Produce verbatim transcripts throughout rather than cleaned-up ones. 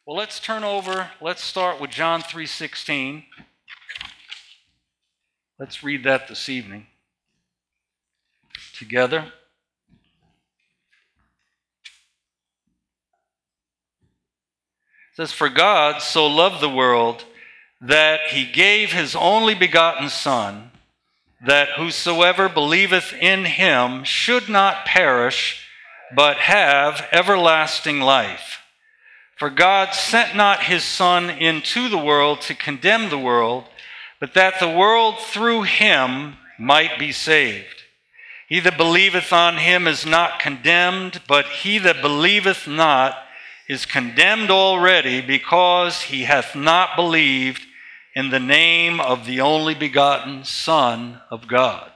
Well, let's turn over. Let's start with John three sixteen. Let's read that this evening together. It says, "For God so loved the world that he gave his only begotten Son, that whosoever believeth in him should not perish, but have everlasting life. For God sent not his Son into the world to condemn the world, but that the world through him might be saved. He that believeth on him is not condemned, but he that believeth not is condemned already, because he hath not believed in the name of the only begotten Son of God."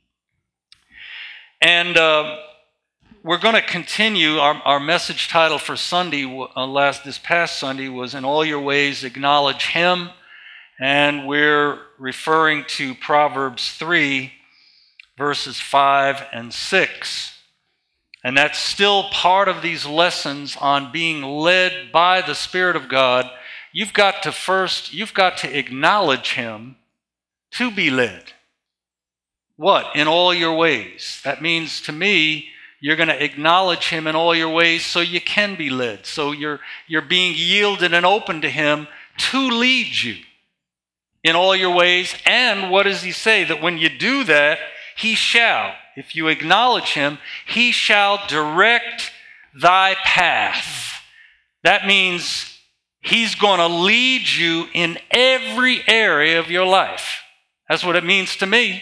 And uh, we're going to continue. Our, our message title for Sunday, uh, last this past Sunday, was "In All Your Ways Acknowledge Him." And we're referring to Proverbs three, verses five and six. And that's still part of these lessons on being led by the Spirit of God. You've got to first, you've got to acknowledge Him to be led. What? In all your ways. That means, to me, you're going to acknowledge Him in all your ways so you can be led. So you're, you're being yielded and open to Him to lead you in all your ways. And what does He say? That when you do that, He shall, if you acknowledge Him, He shall direct thy path. That means He's going to lead you in every area of your life. That's what it means to me.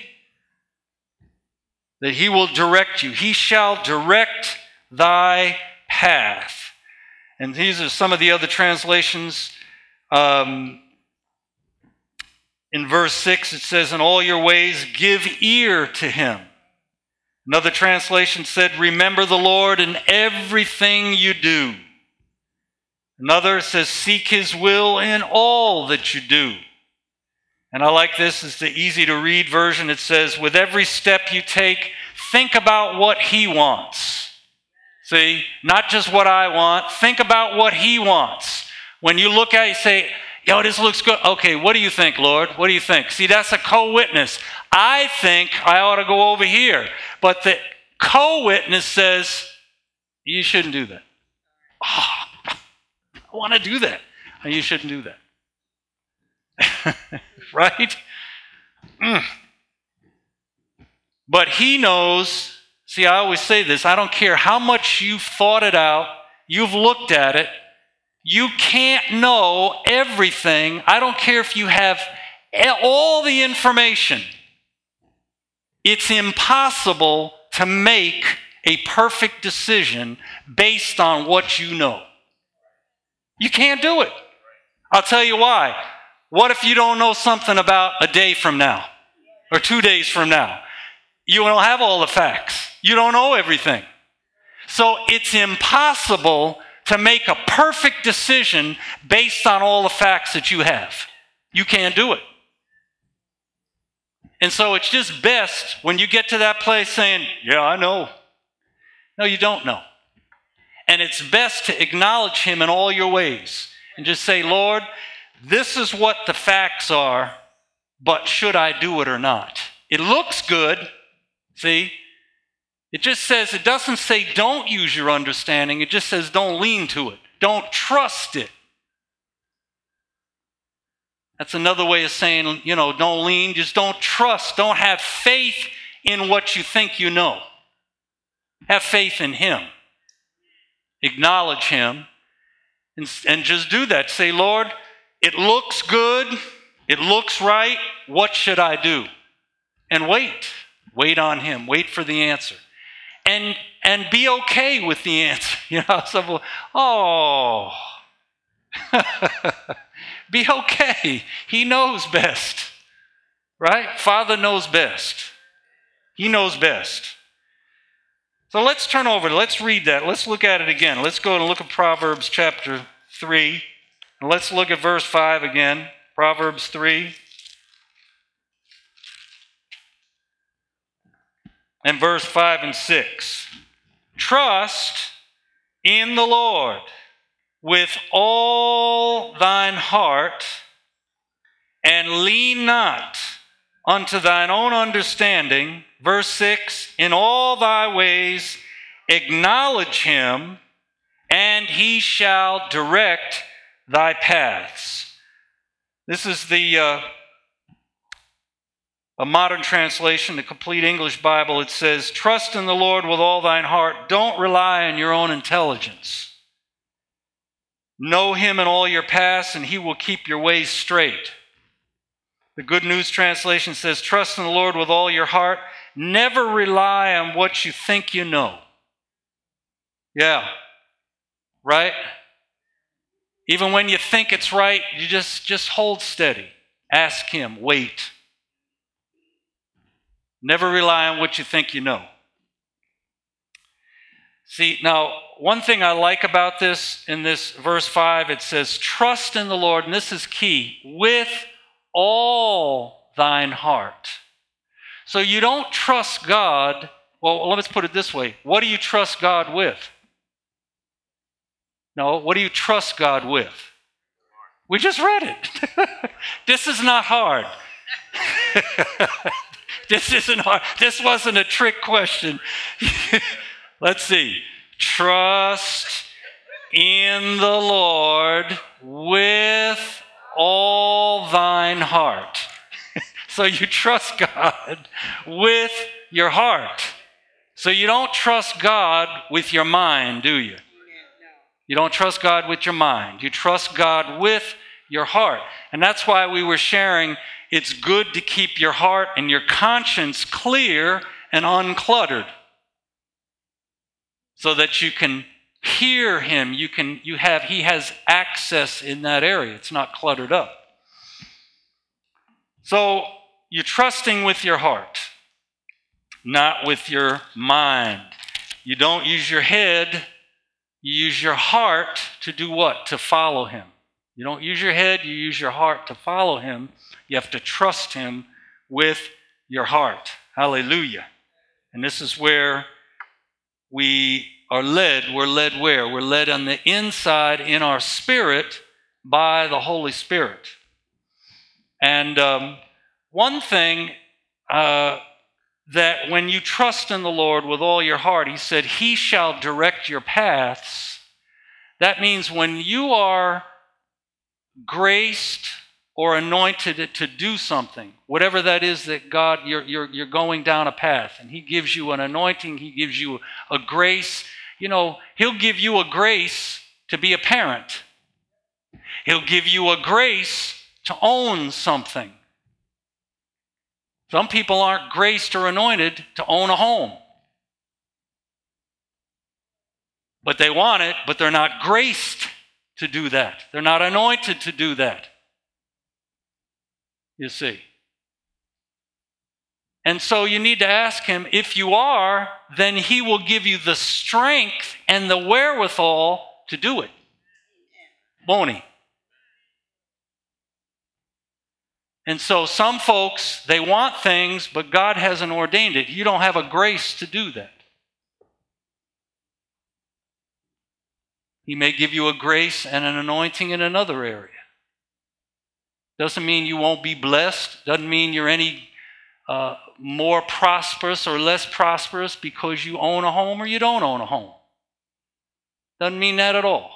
That He will direct you. He shall direct thy path. And these are some of the other translations. Um, in verse six, it says, "In all your ways give ear to Him." Another translation said, "Remember the Lord in everything you do." Another says, "Seek His will in all that you do." And I like this. It's the easy to read version. It says, "With every step you take, think about what He wants." See, not just what I want. Think about what He wants. When you look at it, you say, "Yo, this looks good." Okay, what do you think, Lord? What do you think? See, that's a co-witness. I think I ought to go over here. But the co-witness says, you shouldn't do that. Oh, I want to do that. And you shouldn't do that. Right? Mm. But He knows. See, I always say this. I don't care how much you've thought it out. You've looked at it. You can't know everything. I don't care if you have all the information. It's impossible to make a perfect decision based on what you know. You can't do it. I'll tell you why. What if you don't know something about a day from now or two days from now? You don't have all the facts. You don't know everything. So it's impossible to make a perfect decision based on all the facts that you have. You can't do it. And so it's just best when you get to that place saying, "Yeah, I know." No, you don't know. And it's best to acknowledge Him in all your ways and just say, "Lord, this is what the facts are, but should I do it or not?" It looks good. See? It just says, it doesn't say don't use your understanding. It just says don't lean to it. Don't trust it. That's another way of saying, you know, don't lean, just don't trust. Don't have faith in what you think you know. Have faith in Him. Acknowledge Him. And, and just do that. Say, "Lord, it looks good. It looks right. What should I do?" And wait. Wait on Him. Wait for the answer. And and be okay with the answer. You know, some, oh. Be okay. He knows best. Right? Father knows best. He knows best. So let's turn over. Let's read that. Let's look at it again. Let's go and look at Proverbs chapter three. And let's look at verse five again. Proverbs three. And verse five and six. "Trust in the Lord with all thine heart, and lean not unto thine own understanding. Verse six, in all thy ways acknowledge him, and he shall direct thy paths. This is the uh, a modern translation, the Complete English Bible. It says, trust in the Lord with all thine heart. Don't rely on your own intelligence. Know him in all your paths, and he will keep your ways straight. The Good News Translation says, trust in the Lord with all your heart. Never rely on what you think you know. Yeah, right? Even when you think it's right, you just, just hold steady. Ask him, wait. Never rely on what you think you know. See, now, one thing I like about this, in this verse five, it says, trust in the Lord, and this is key, with all thine heart. So you don't trust God, well, let's put it this way. What do you trust God with? No, what do you trust God with? We just read it. This is not hard. This isn't hard. This wasn't a trick question. Let's see. Trust in the Lord with all thine heart. So you trust God with your heart. So you don't trust God with your mind, do you? You don't trust God with your mind. You trust God with your heart. And that's why we were sharing it's good to keep your heart and your conscience clear and uncluttered, so that you can hear him. You can, you have, he has access in that area. It's not cluttered up. So you're trusting with your heart, not with your mind. You don't use your head. You use your heart to do what? To follow him. You don't use your head. You use your heart to follow him. You have to trust him with your heart. Hallelujah. And this is where we are led. We're led where? We're led on the inside in our spirit by the Holy Spirit. And um, one thing uh, that when you trust in the Lord with all your heart, he said, he shall direct your paths. That means when you are graced or anointed to do something, whatever that is that God, you're, you're, you're going down a path, and he gives you an anointing, he gives you a grace. You know, he'll give you a grace to be a parent. He'll give you a grace to own something. Some people aren't graced or anointed to own a home. But they want it, but they're not graced to do that. They're not anointed to do that. You see. And so you need to ask him, if you are, then he will give you the strength and the wherewithal to do it. Won't he? And so some folks, they want things, but God hasn't ordained it. You don't have a grace to do that. He may give you a grace and an anointing in another area. Doesn't mean you won't be blessed. Doesn't mean you're any uh, more prosperous or less prosperous because you own a home or you don't own a home. Doesn't mean that at all.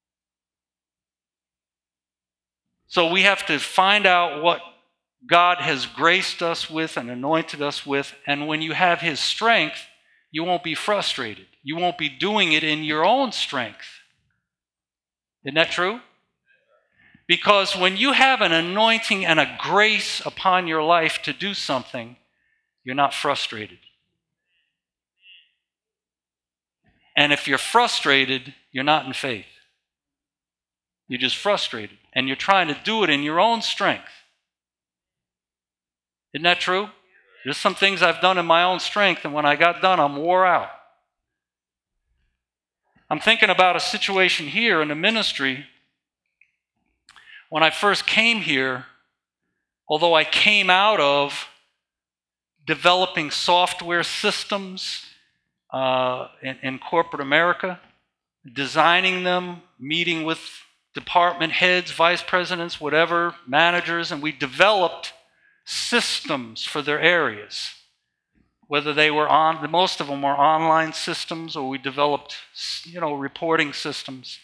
So we have to find out what God has graced us with and anointed us with. And when you have his strength, you won't be frustrated. You won't be doing it in your own strength. Isn't that true? Because when you have an anointing and a grace upon your life to do something, you're not frustrated. And if you're frustrated, you're not in faith. You're just frustrated. And you're trying to do it in your own strength. Isn't that true? There's some things I've done in my own strength, and when I got done, I'm wore out. I'm thinking about a situation here in the ministry. When I first came here, although I came out of developing software systems uh, in, in corporate America, designing them, meeting with department heads, vice presidents, whatever, managers, and we developed systems for their areas. Whether they were on, most of them were online systems, or we developed, you know, reporting systems.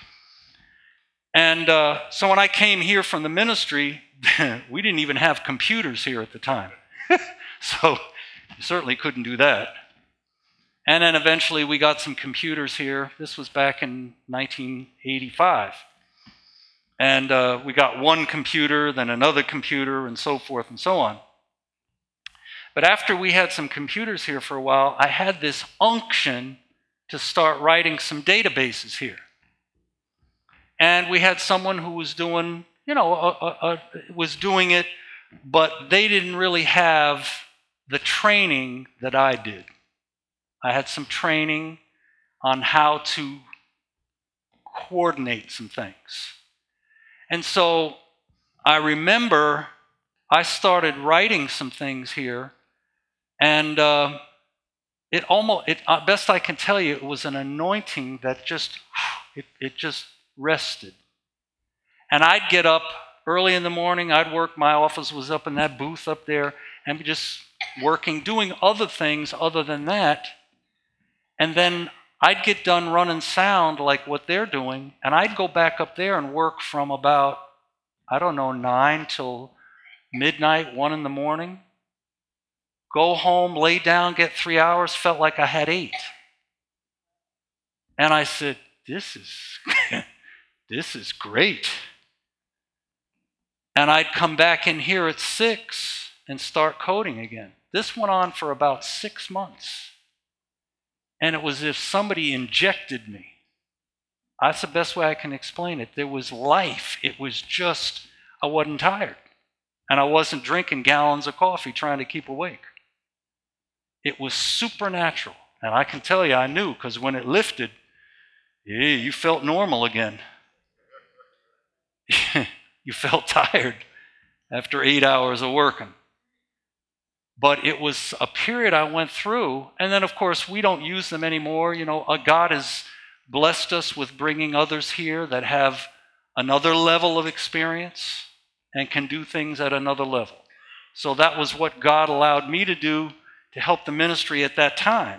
And uh, so when I came here from the ministry, we didn't even have computers here at the time. So you certainly couldn't do that. And then eventually we got some computers here. This was back in nineteen eighty-five. And uh, we got one computer, then another computer, and so forth and so on. But after we had some computers here for a while, I had this unction to start writing some databases here. And we had someone who was doing, you know, a, a, a, was doing it, but they didn't really have the training that I did. I had some training on how to coordinate some things. And so I remember I started writing some things here, and uh, it almost, it, uh, best I can tell you, it was an anointing that just, it, it just rested. And I'd get up early in the morning, I'd work, my office was up in that booth up there, and just working, doing other things other than that. And then I'd get done running sound like what they're doing, and I'd go back up there and work from about, I don't know, nine till midnight, one in the morning. Go home, lay down, get three hours, felt like I had eight. And I said, this is, this is great. And I'd come back in here at six and start coding again. This went on for about six months. And it was as if somebody injected me. That's the best way I can explain it. There was life. It was just, I wasn't tired. And I wasn't drinking gallons of coffee trying to keep awake. It was supernatural. And I can tell you, I knew, because when it lifted, yeah, you felt normal again. You felt tired after eight hours of working. But it was a period I went through, and then of course we don't use them anymore. You know, uh, God has blessed us with bringing others here that have another level of experience and can do things at another level. So that was what God allowed me to do to help the ministry at that time.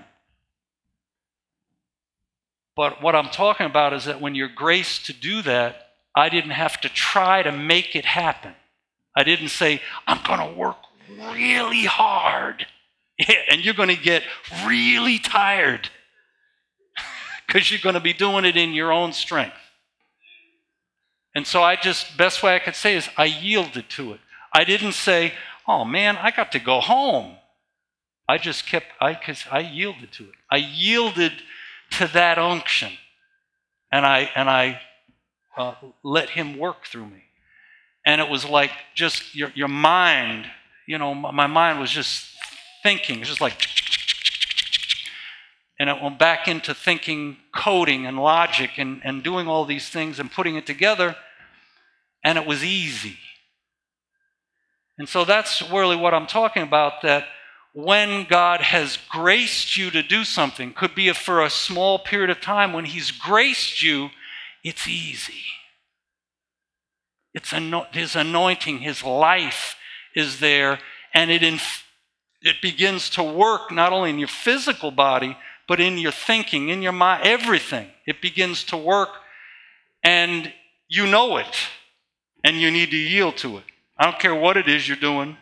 But what I'm talking about is that when you're graced to do that, I didn't have to try to make it happen. I didn't say, I'm going to work really hard, yeah, and you're going to get really tired because you're going to be doing it in your own strength. And so I just, best way I could say is I yielded to it. I didn't say, oh man, I got to go home. I just kept, I, cause I yielded to it. I yielded to that unction, and I, and I uh, let him work through me. And it was like just your, your mind, you know, my mind was just thinking, it's just like, and it went back into thinking, coding and logic and, and doing all these things and putting it together, and it was easy. And so that's really what I'm talking about, that when God has graced you to do something, could be for a small period of time, when he's graced you, it's easy. It's his anointing, his life is there, and it, inf- it begins to work not only in your physical body, but in your thinking, in your mind, everything. It begins to work, and you know it, and you need to yield to it. I don't care what it is you're doing.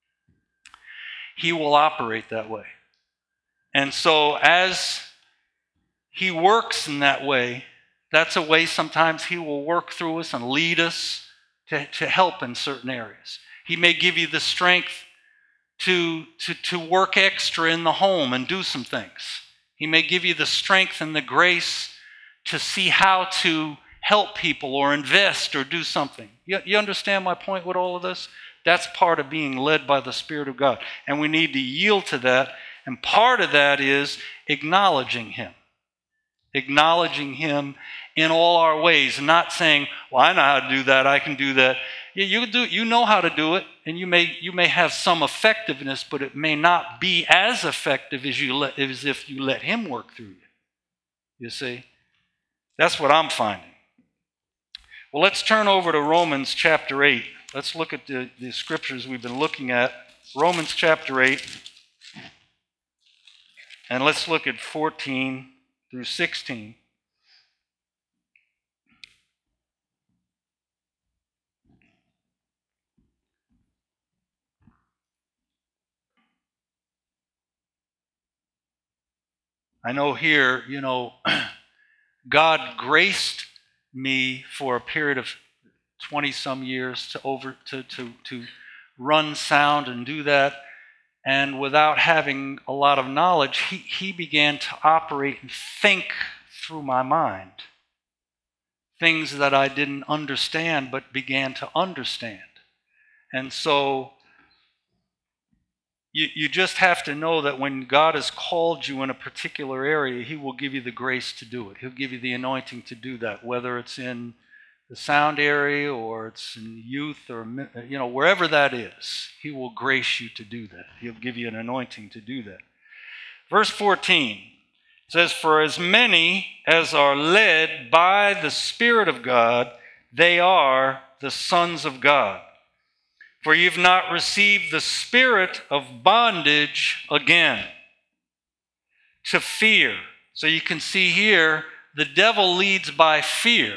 He will operate that way. And so as he works in that way, that's a way sometimes he will work through us and lead us to, to help in certain areas. He may give you the strength to, to, to work extra in the home and do some things. He may give you the strength and the grace to see how to help people or invest or do something. You, you understand my point with all of this? That's part of being led by the Spirit of God. And we need to yield to that. And part of that is acknowledging him. Acknowledging him in all our ways, and not saying, well, I know how to do that, I can do that. Yeah, you do, you know how to do it, and you may you may have some effectiveness, but it may not be as effective as you let, as if you let him work through you. You see? That's what I'm finding. Well, let's turn over to Romans chapter eight. Let's look at the, the scriptures we've been looking at. Romans chapter eight. And let's look at fourteen through sixteen. I know here, you know, God graced me for a period of twenty-some years to over to, to, to run sound and do that. And without having a lot of knowledge, he, he began to operate and think through my mind. Things that I didn't understand, but began to understand. And so you, you just have to know that when God has called you in a particular area, he will give you the grace to do it. He'll give you the anointing to do that, whether it's in the sound area or it's in youth or, you know, wherever that is, he will grace you to do that. He'll give you an anointing to do that. Verse fourteen says, "For as many as are led by the Spirit of God, they are the sons of God. For you've not received the spirit of bondage again to fear." So you can see here, the devil leads by fear.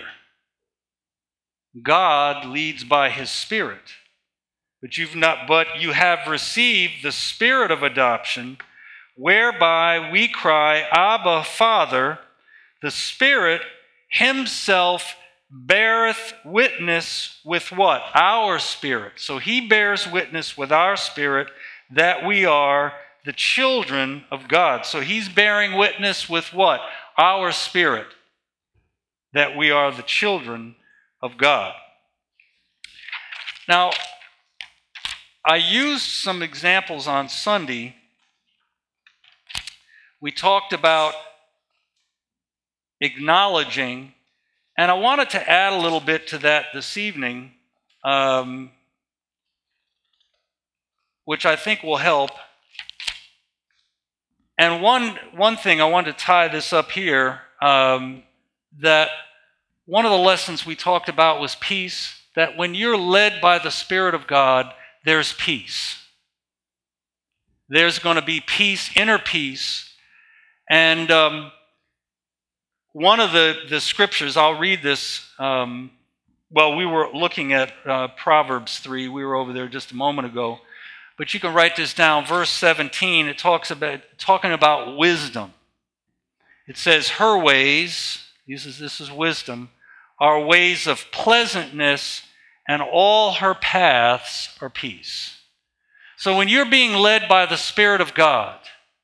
God leads by his Spirit. But you've not, but you have received the Spirit of adoption, whereby we cry, "Abba, Father." The Spirit himself beareth witness with what? Our spirit. So he bears witness with our spirit that we are the children of God. So he's bearing witness with what? Our spirit, that we are the children of God. Now, I used some examples on Sunday. We talked about acknowledging, and I wanted to add a little bit to that this evening, um, which I think will help. And one, one thing I wanted to tie this up here, um, that one of the lessons we talked about was peace, that when you're led by the Spirit of God, there's peace. There's going to be peace, inner peace. And um, one of the, the scriptures, I'll read this. Um, well, we were looking at uh, Proverbs three. We were over there just a moment ago. But you can write this down. Verse seventeen, it talks about talking about wisdom. It says, "Her ways," this is, this is wisdom, "are ways of pleasantness, and all her paths are peace." So when you're being led by the Spirit of God,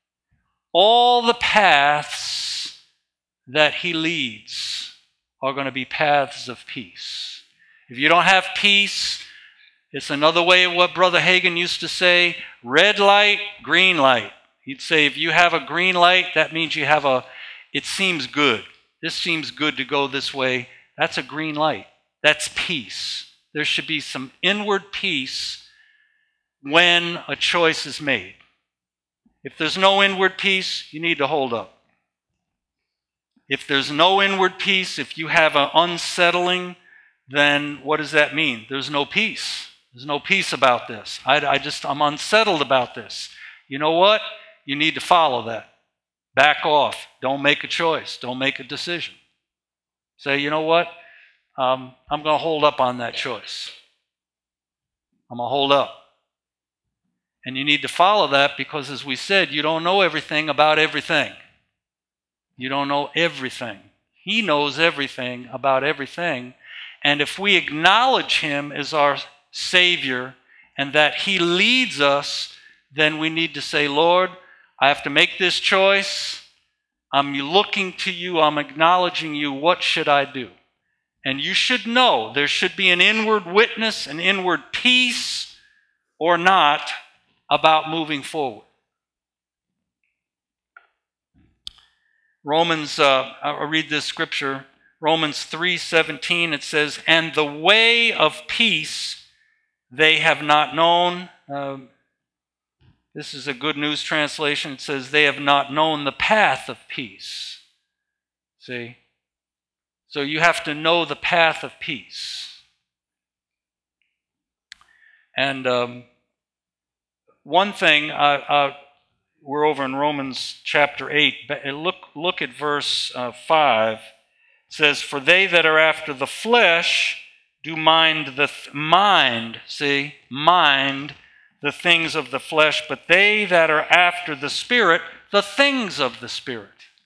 all the paths that he leads are going to be paths of peace. If you don't have peace, it's another way of what Brother Hagin used to say, red light, green light. He'd say if you have a green light, that means you have a, it seems good. This seems good to go this way. That's a green light. That's peace. There should be some inward peace when a choice is made. If there's no inward peace, you need to hold up. If there's no inward peace, if you have an unsettling, then what does that mean? There's no peace. There's no peace about this. I, I just, I'm unsettled about this. You know what? You need to follow that. Back off. Don't make a choice. Don't make a decision. Say, you know what? Um, I'm going to hold up on that choice. I'm going to hold up. And you need to follow that because, as we said, you don't know everything about everything. You don't know everything. He knows everything about everything. And if we acknowledge him as our Savior and that he leads us, then we need to say, Lord, I have to make this choice. I'm looking to you. I'm acknowledging you. What should I do? And you should know there should be an inward witness, an inward peace, or not, about moving forward. Romans, uh, I'll read this scripture, Romans three seventeen, it says, "And the way of peace they have not known." Um, this is a Good News translation. It says, "They have not known the path of peace." See? So you have to know the path of peace. And um, one thing, uh, uh, we're over in Romans chapter eight. Look, look at verse uh, five. It says, "For they that are after the flesh do mind the th- mind, see, mind the things of the flesh, but they that are after the Spirit, the things of the Spirit."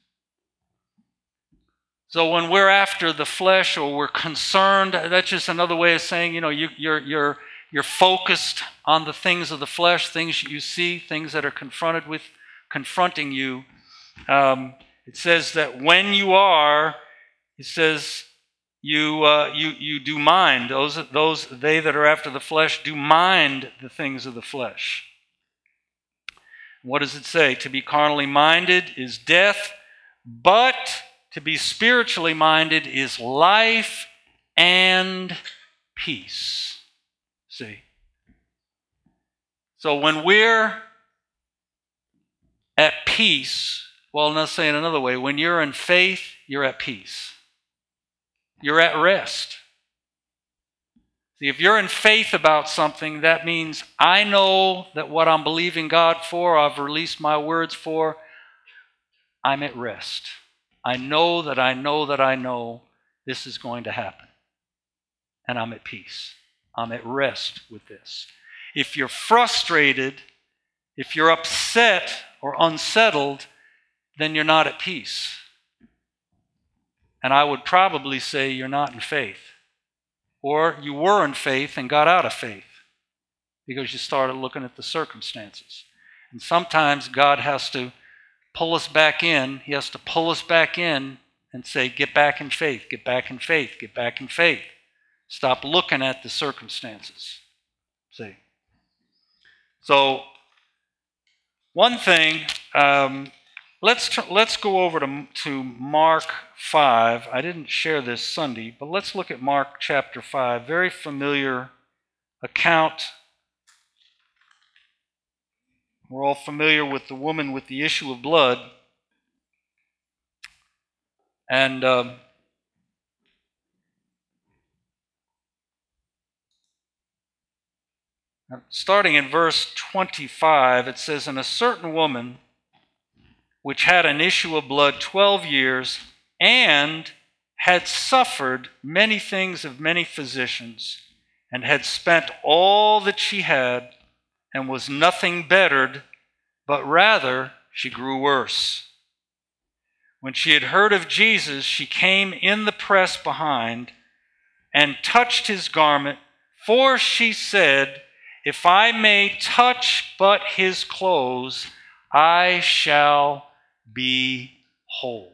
So when we're after the flesh or we're concerned, that's just another way of saying, you know, you, you're you're you're focused on the things of the flesh, things you see, things that are confronted with, confronting you. Um, it says that when you are, it says you uh, you you do mind those those they that are after the flesh do mind the things of the flesh. What does it say? To be carnally minded is death, but to be spiritually minded is life and peace. See? So when we're at peace, well, let's say it another way, when you're in faith, you're at peace. You're at rest. See, if you're in faith about something, that means I know that what I'm believing God for, I've released my words for, I'm at rest. I know that I know that I know this is going to happen. And I'm at peace. I'm at rest with this. If you're frustrated, if you're upset or unsettled, then you're not at peace. And I would probably say you're not in faith. Or you were in faith and got out of faith because you started looking at the circumstances. And sometimes God has to pull us back in. He has to pull us back in and say, get back in faith, get back in faith, get back in faith. Stop looking at the circumstances. See? So, one thing, um, let's tr- let's go over to, to Mark five. I didn't share this Sunday, but let's look at Mark chapter five. Very familiar account. We're all familiar with the woman with the issue of blood. And um, starting in verse twenty-five, it says, "And a certain woman which had an issue of blood twelve years, and had suffered many things of many physicians, and had spent all that she had, and was nothing bettered, but rather she grew worse. When she had heard of Jesus, she came in the press behind, and touched his garment, for she said, If I may touch but his clothes, I shall be whole."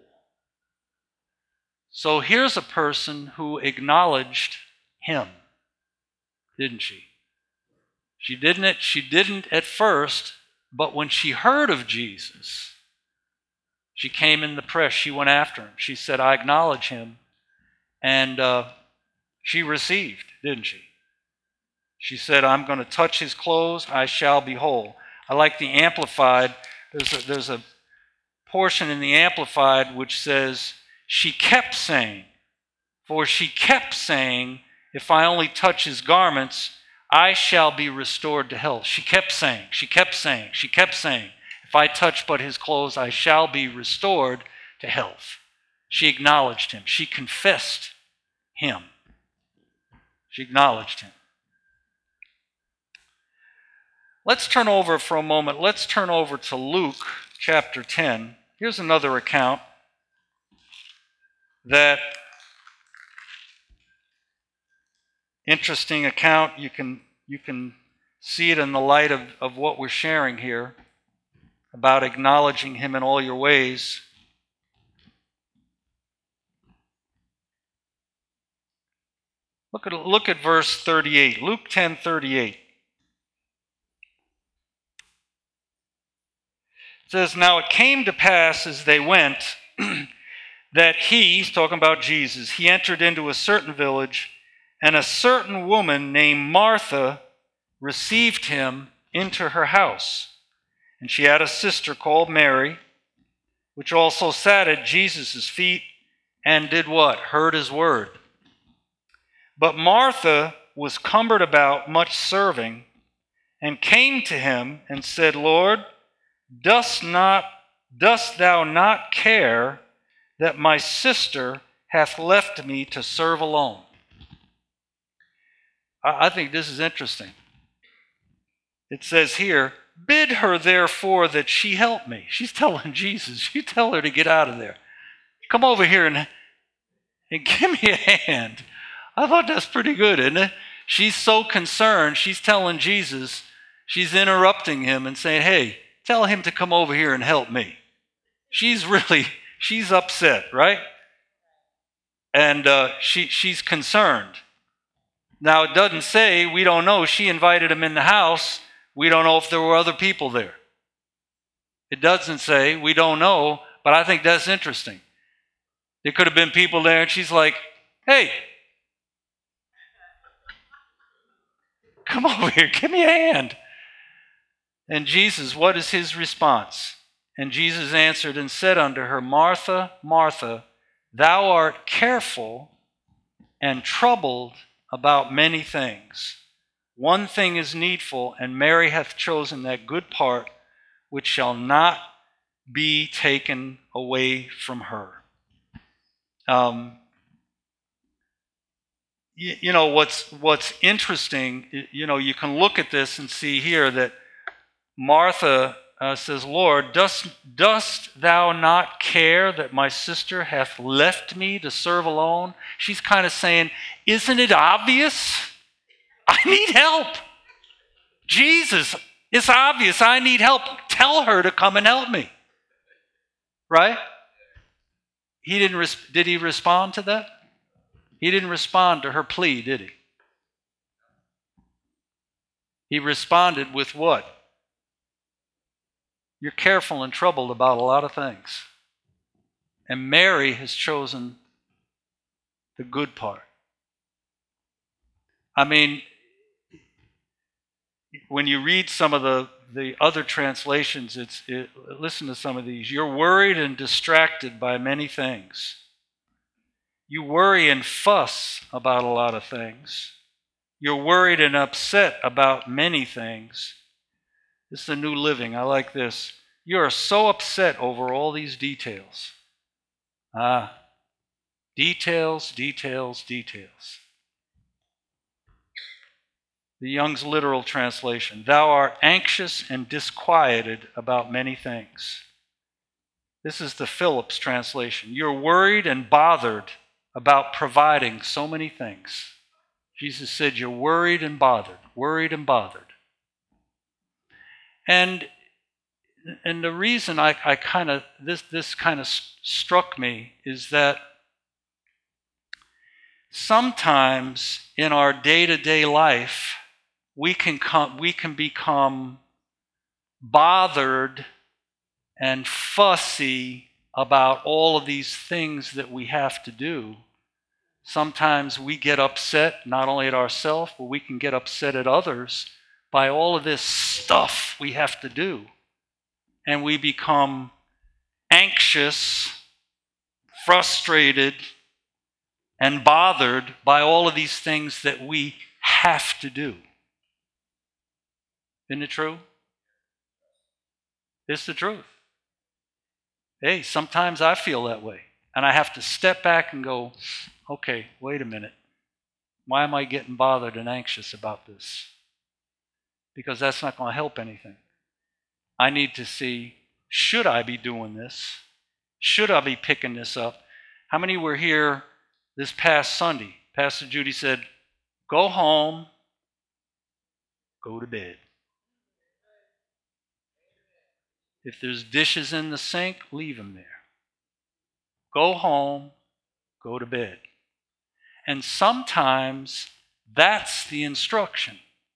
So here's a person who acknowledged him, didn't she? She didn't, she didn't at first, but when she heard of Jesus, she came in the press. She went after him. She said, I acknowledge him. And uh, she received, didn't she? She said, I'm going to touch his clothes. I shall be whole. I like the Amplified. There's a, there's a portion in the Amplified which says, she kept saying, for she kept saying, if I only touch his garments, I shall be restored to health. She kept saying, she kept saying, she kept saying, if I touch but his clothes, I shall be restored to health. She acknowledged him. She confessed him. She acknowledged him. Let's turn over for a moment. Let's turn over to Luke chapter ten. Here's another account that interesting account. You can you can see it in the light of, of what we're sharing here about acknowledging him in all your ways. Look at look at verse thirty-eight. Luke ten thirty-eight. It says, Now it came to pass as they went that he, he's talking about Jesus, he entered into a certain village, and a certain woman named Martha received him into her house. And she had a sister called Mary, which also sat at Jesus' feet and did what? Heard his word. But Martha was cumbered about much serving, and came to him and said, Lord, dost not dost thou not care that my sister hath left me to serve alone? I, I think this is interesting. It says here, bid her therefore that she help me. She's telling Jesus, you tell her to get out of there. Come over here and, and give me a hand. I thought that's pretty good, isn't it? She's so concerned, she's telling Jesus, she's interrupting him and saying, hey, tell him to come over here and help me. She's really, she's upset, right? And uh, she, she's concerned. Now, it doesn't say, we don't know, she invited him in the house. We don't know if there were other people there. It doesn't say, we don't know, but I think that's interesting. There could have been people there, and she's like, hey, come over here, give me a hand. And Jesus, what is his response? And Jesus answered and said unto her, Martha, Martha, thou art careful and troubled about many things. One thing is needful, and Mary hath chosen that good part which shall not be taken away from her. Um, you, you know, what's, what's interesting, you know, you can look at this and see here that Martha uh, says, Lord, dost, dost thou not care that my sister hath left me to serve alone? She's kind of saying, isn't it obvious? I need help. Jesus, it's obvious I need help. Tell her to come and help me. Right? He didn't res- did he respond to that? He didn't respond to her plea, did he? He responded with what? You're careful and troubled about a lot of things. And Mary has chosen the good part. I mean, when you read some of the, the other translations, it's it, listen to some of these. You're worried and distracted by many things. You worry and fuss about a lot of things. You're worried and upset about many things. This is the New Living. I like this. You are so upset over all these details. Ah, details, details, details. The Young's literal translation. Thou art anxious and disquieted about many things. This is the Phillips translation. You're worried and bothered about providing so many things. Jesus said you're worried and bothered, worried and bothered. And and the reason I, I kind of, this, this kind of struck me is that sometimes in our day-to-day life, we can come, we can become bothered and fussy about all of these things that we have to do. Sometimes we get upset not only at ourselves, but we can get upset at others by all of this stuff we have to do. And we become anxious, frustrated, and bothered by all of these things that we have to do. Isn't it true? It's the truth. Hey, sometimes I feel that way. And I have to step back and go, okay, wait a minute. Why am I getting bothered and anxious about this? Because that's not going to help anything. I need to see, should I be doing this? Should I be picking this up? How many were here this past Sunday? Pastor Judy said, go home, go to bed. If there's dishes in the sink, leave them there. Go home, go to bed. And sometimes that's the instruction.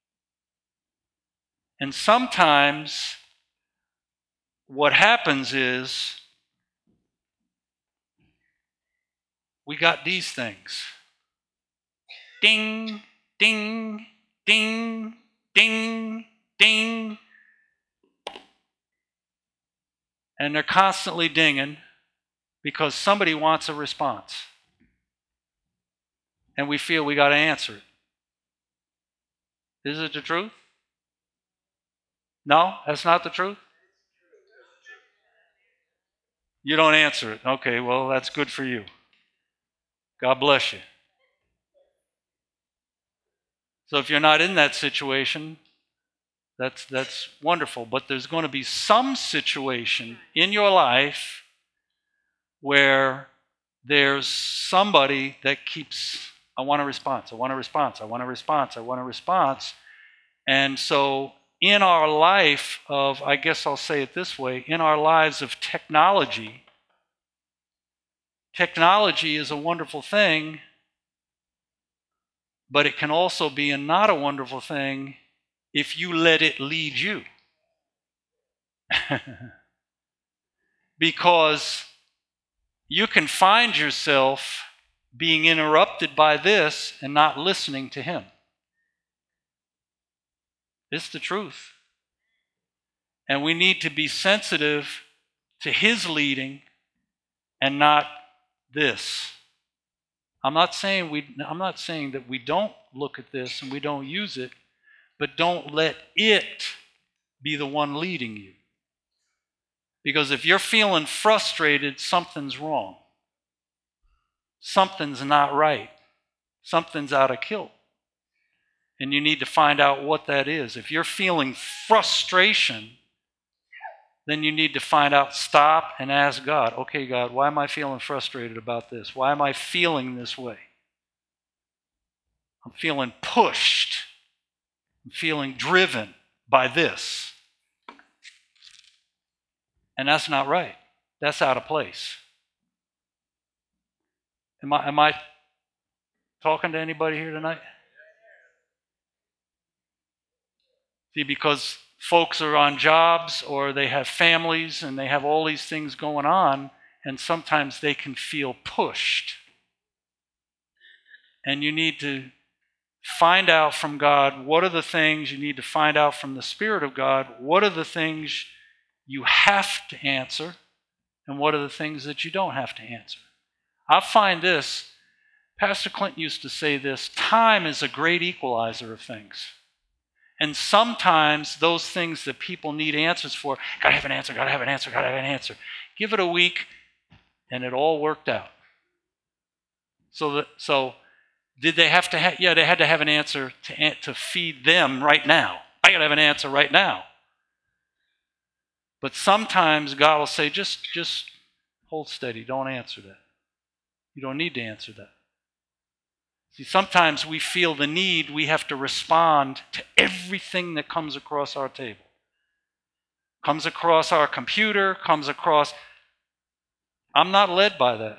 And sometimes what happens is we got these things. Ding, ding, ding, ding, ding. And they're constantly dinging because somebody wants a response. And we feel we got to answer it. Is it the truth? No, that's not the truth? You don't answer it. Okay, well, that's good for you. God bless you. So if you're not in that situation, that's that's wonderful. But there's going to be some situation in your life where there's somebody that keeps, I want a response, I want a response, I want a response, I want a response. And so in our life of, I guess I'll say it this way, in our lives of technology, technology is a wonderful thing, but it can also be a not a wonderful thing if you let it lead you. Because you can find yourself being interrupted by this and not listening to him. It's the truth. And we need to be sensitive to his leading and not this. I'm not saying we I'm not saying that we don't look at this and we don't use it, but don't let it be the one leading you. Because if you're feeling frustrated, something's wrong. Something's not right. Something's out of kilt. And you need to find out what that is. If you're feeling frustration, then you need to find out, stop and ask God, okay, God, why am I feeling frustrated about this? Why am I feeling this way? I'm feeling pushed. I'm feeling driven by this. And that's not right. That's out of place. Am I, am I talking to anybody here tonight? See, because folks are on jobs or they have families and they have all these things going on, and sometimes they can feel pushed. And you need to find out from God what are the things you need to find out from the Spirit of God, what are the things you have to answer, and what are the things that you don't have to answer. I find this, Pastor Clinton used to say this, time is a great equalizer of things. And sometimes those things that people need answers for, gotta have an answer, gotta have an answer, gotta have an answer. Give it a week, and it all worked out. So, that, so did they have to have, yeah, they had to have an answer to, to feed them right now. I gotta have an answer right now. But sometimes God will say, just, just hold steady, don't answer that. You don't need to answer that. See, sometimes we feel the need, we have to respond to everything that comes across our table. Comes across our computer, comes across. I'm not led by that.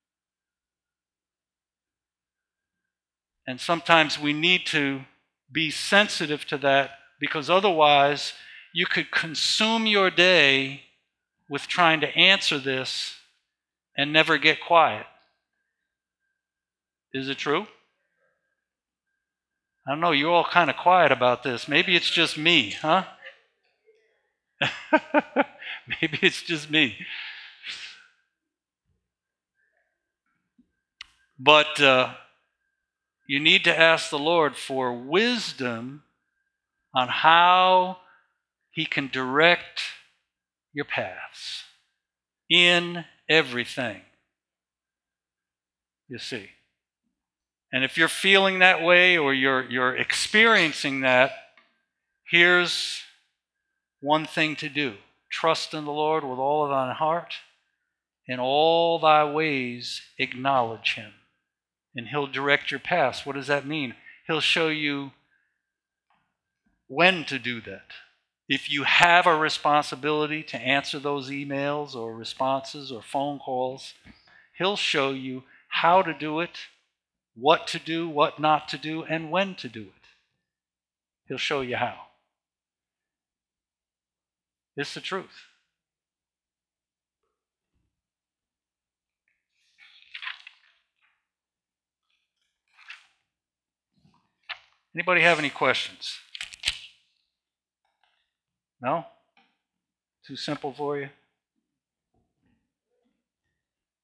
And sometimes we need to be sensitive to that, because otherwise you could consume your day with trying to answer this and never get quiet. Is it true? I don't know, you're all kind of quiet about this. Maybe it's just me, huh? Maybe it's just me. But uh, you need to ask the Lord for wisdom on how he can direct your paths in everything, you see. And if you're feeling that way or you're, you're experiencing that, here's one thing to do. Trust in the Lord with all of thine heart. In all thy ways acknowledge him. And he'll direct your paths. What does that mean? He'll show you when to do that. If you have a responsibility to answer those emails or responses or phone calls, he'll show you how to do it, what to do, what not to do, and when to do it. He'll show you how. It's the truth. Anybody have any questions? No? Too simple for you?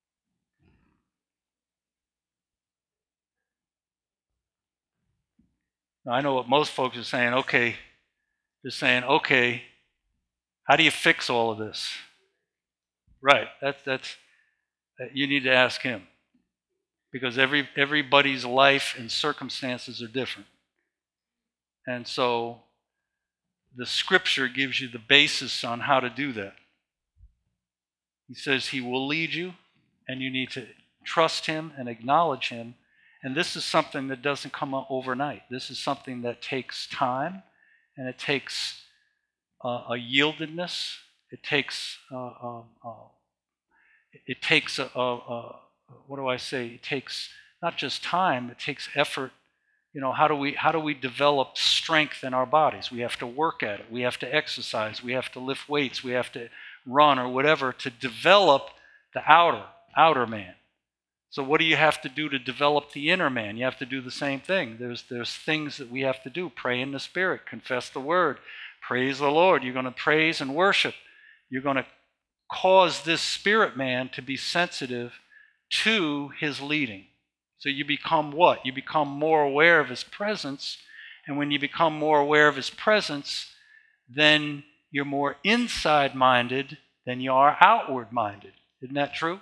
Now, I know what most folks are saying, okay, they're saying, okay, how do you fix all of this? Right, that's, that's, you need to ask him. Because every, everybody's life and circumstances are different. And so the scripture gives you the basis on how to do that. He says he will lead you, and you need to trust him and acknowledge him. And this is something that doesn't come up overnight. This is something that takes time, and it takes uh, a yieldedness. It takes uh, uh, uh, it takes a, a, a what do I say? It takes not just time. It takes effort. You know, how do we how do we develop strength in our bodies? We have to work at it. We have to exercise. We have to lift weights. We have to run or whatever to develop the outer outer man. So what do you have to do to develop the inner man? You have to do the same thing. There's there's things that we have to do. Pray in the Spirit, confess the word, praise the Lord. You're going to praise and worship. You're going to cause this spirit man to be sensitive to his leading. So you become what? You become more aware of his presence. And when you become more aware of his presence, then you're more inside-minded than you are outward-minded. Isn't that true?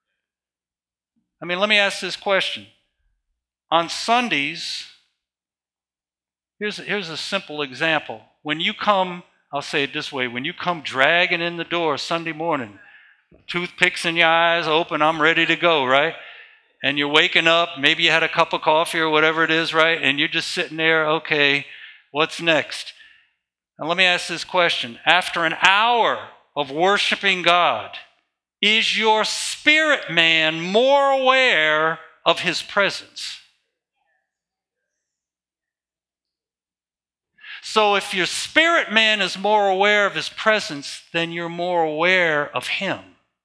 I mean, let me ask this question. On Sundays, here's, here's a simple example. When you come, I'll say it this way, when you come dragging in the door Sunday morning, toothpicks in your eyes, open, I'm ready to go, right? And you're waking up, maybe you had a cup of coffee or whatever it is, right? And you're just sitting there, okay, what's next? And let me ask this question. After an hour of worshiping God, is your spirit man more aware of his presence? So if your spirit man is more aware of his presence, then you're more aware of him.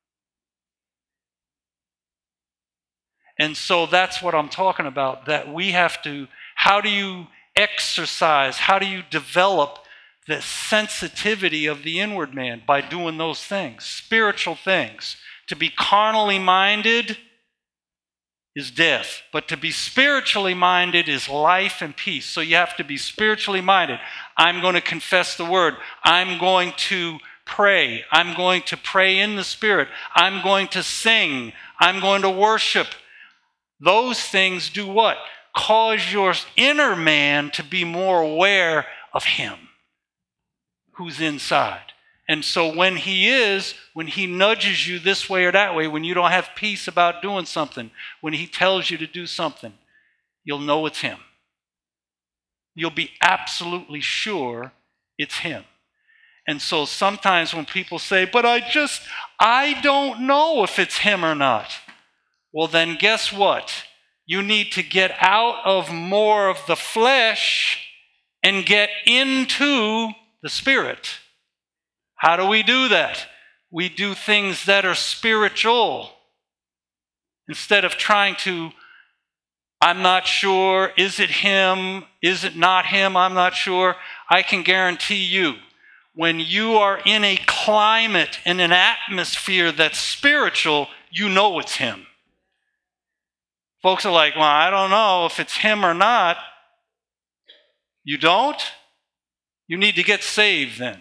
And so that's what I'm talking about, that we have to, how do you exercise, how do you develop the sensitivity of the inward man? By doing those things, spiritual things. To be carnally minded is death, but to be spiritually minded is life and peace. So you have to be spiritually minded. I'm going to confess the word. I'm going to pray. I'm going to pray in the Spirit. I'm going to sing. I'm going to worship. Those things do what? Cause your inner man to be more aware of him who's inside. And so when he is, when he nudges you this way or that way, when you don't have peace about doing something, when he tells you to do something, you'll know it's him. You'll be absolutely sure it's him. And so sometimes when people say, but I just, I don't know if it's him or not. Well, then guess what? You need to get out of more of the flesh and get into the Spirit. How do we do that? We do things that are spiritual. Instead of trying to, I'm not sure, is it him? Is it not him? I'm not sure. I can guarantee you, when you are in a climate, in an atmosphere that's spiritual, you know it's him. Folks are like, well, I don't know if it's him or not. You don't? You need to get saved then.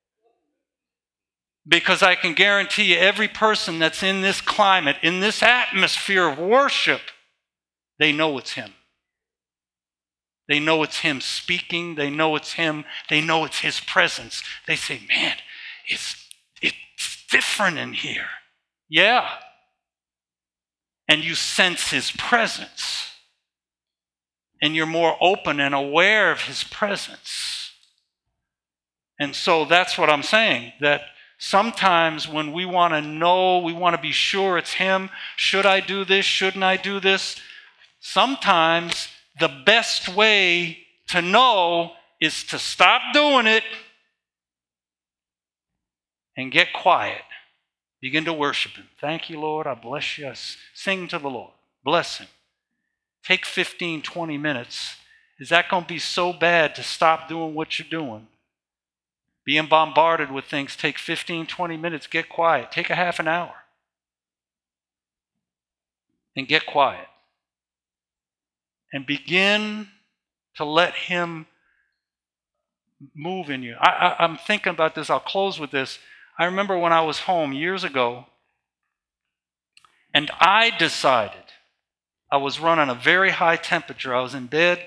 Because I can guarantee you, every person that's in this climate, in this atmosphere of worship, they know it's him. They know it's him speaking. They know it's him. They know it's his presence. They say, man, it's, it's different in here. Yeah. And you sense his presence. And you're more open and aware of his presence. And so that's what I'm saying, that sometimes when we want to know, we want to be sure it's him, should I do this, shouldn't I do this? Sometimes the best way to know is to stop doing it and get quiet. Begin to worship him. Thank you, Lord. I bless you. I sing to the Lord. Bless him. Take fifteen, twenty minutes. Is that going to be so bad to stop doing what you're doing? Being bombarded with things, take fifteen, twenty minutes, get quiet. Take a half an hour. And get quiet. And begin to let him move in you. I, I, I'm thinking about this. I'll close with this. I remember when I was home years ago, and I decided I was running a very high temperature. I was in bed.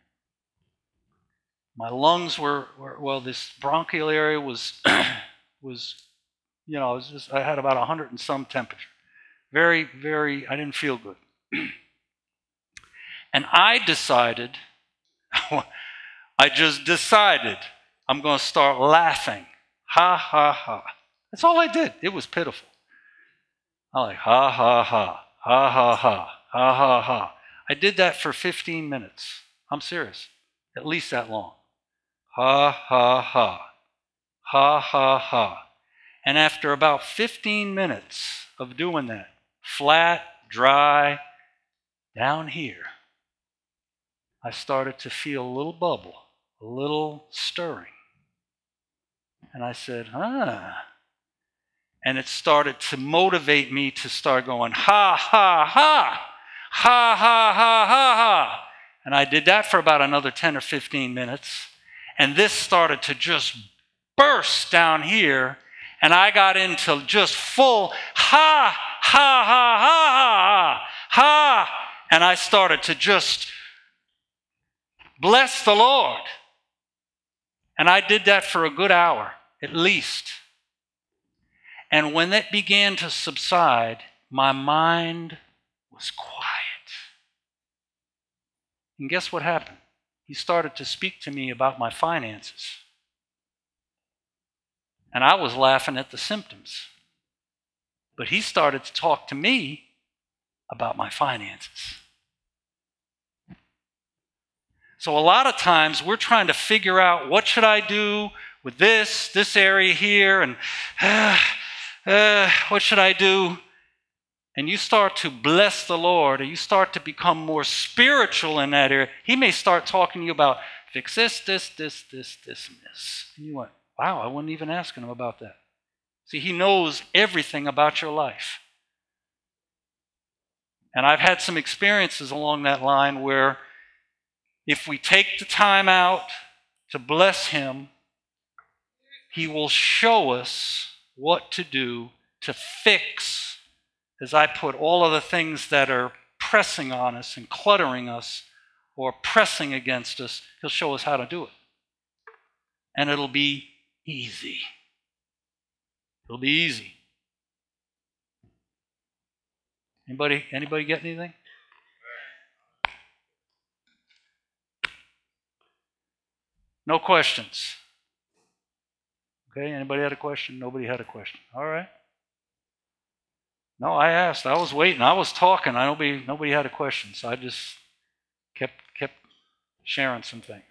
My lungs were, were well, this bronchial area was, was, you know, it was just, I had about one hundred and some temperature. Very, very, I didn't feel good. And I decided, I just decided I'm going to start laughing. Ha, ha, ha. That's all I did. It was pitiful. I like, ha, ha, ha, ha, ha, ha, ha, ha, ha. I did that for fifteen minutes. I'm serious. At least that long. Ha, ha, ha. Ha, ha, ha. And after about fifteen minutes of doing that, flat, dry, down here, I started to feel a little bubble, a little stirring. And I said, ah. And it started to motivate me to start going, ha, ha, ha, ha, ha, ha, ha, ha. And I did that for about another ten or fifteen minutes. And this started to just burst down here. And I got into just full ha, ha, ha, ha, ha, ha. And I started to just bless the Lord. And I did that for a good hour, at least. And when it began to subside, my mind was quiet. And guess what happened? He started to speak to me about my finances. And I was laughing at the symptoms. But he started to talk to me about my finances. So a lot of times we're trying to figure out, what should I do with this, this area here, and uh, uh, what should I do? And you start to bless the Lord, and you start to become more spiritual in that area. He may start talking to you about, fix this, this, this, this, this, and this. And you went, wow, I wasn't even asking him about that. See, he knows everything about your life. And I've had some experiences along that line where if we take the time out to bless him, he will show us what to do to fix, as I put, all of the things that are pressing on us and cluttering us or pressing against us. He'll show us how to do it. And it'll be easy. It'll be easy. Anybody, anybody get anything? No questions. Okay, anybody had a question? Nobody had a question. All right. No, I asked. I was waiting. I was talking. I nobody nobody had a question, so I just kept kept sharing some things.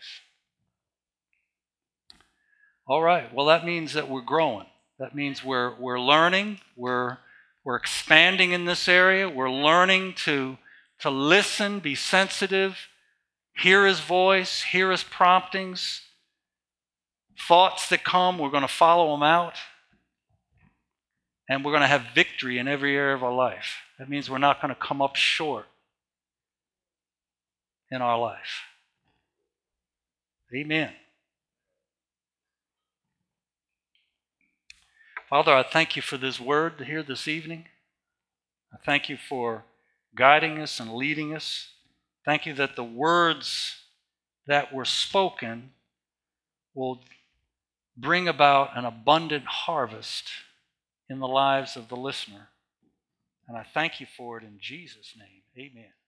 All right. Well, that means that we're growing. That means we're we're learning. We're we're expanding in this area. We're learning to to listen, be sensitive, hear his voice, hear his promptings. Thoughts that come, we're going to follow them out. And we're going to have victory in every area of our life. That means we're not going to come up short in our life. Amen. Father, I thank you for this word here this evening. I thank you for guiding us and leading us. Thank you that the words that were spoken will bring about an abundant harvest in the lives of the listener. And I thank you for it in Jesus' name. Amen.